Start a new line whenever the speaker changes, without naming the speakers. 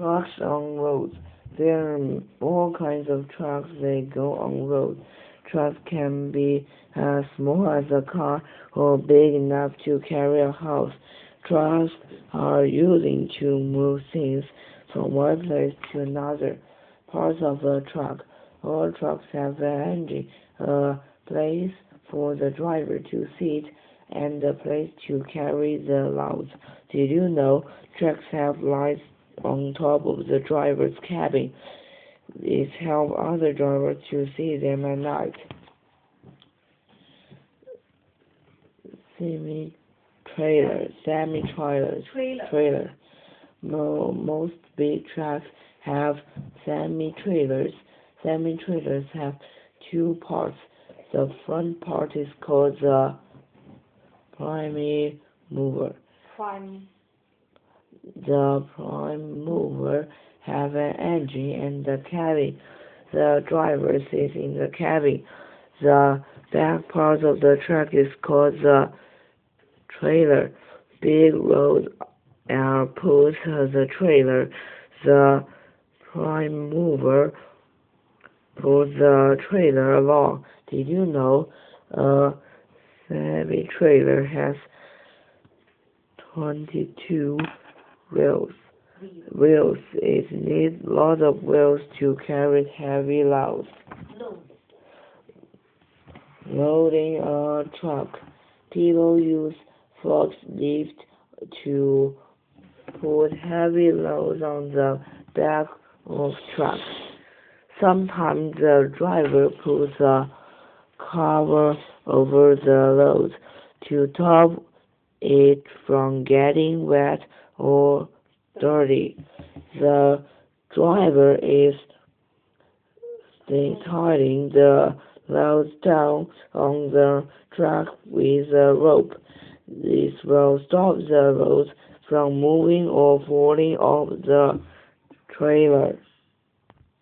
Trucks on roads. There are all kinds of trucks that go on roads. Trucks can be as small as a car or big enough to carry a house. Trucks are used to move things from one place to another. Parts of a truck. All trucks have an engine, a place for the driver to sit, and a place to carry the loads. Did you know trucks have lights on top of the driver's cabin? It helps other drivers to see them at night. Semi-trailers. Trailer. Most big trucks have semi-trailers. Semi-trailers have two parts. The front part is called the primary mover. The prime mover have an engine and the cabin. The driver sits in the cabin. The back part of the truck is called the trailer. Big loads are put on the trailer. The prime mover pulls the trailer along. Did you know a semi-trailer has 22 wheels? It needs lots of wheels to carry heavy loads. Loading a truck. People use forklifts to put heavy loads on the back of trucks. Sometimes the driver puts a cover over the load to stop it from getting wet or dirty. The driver is tying the loads down on the truck with a rope. This will stop the loads from moving or falling off the trailer.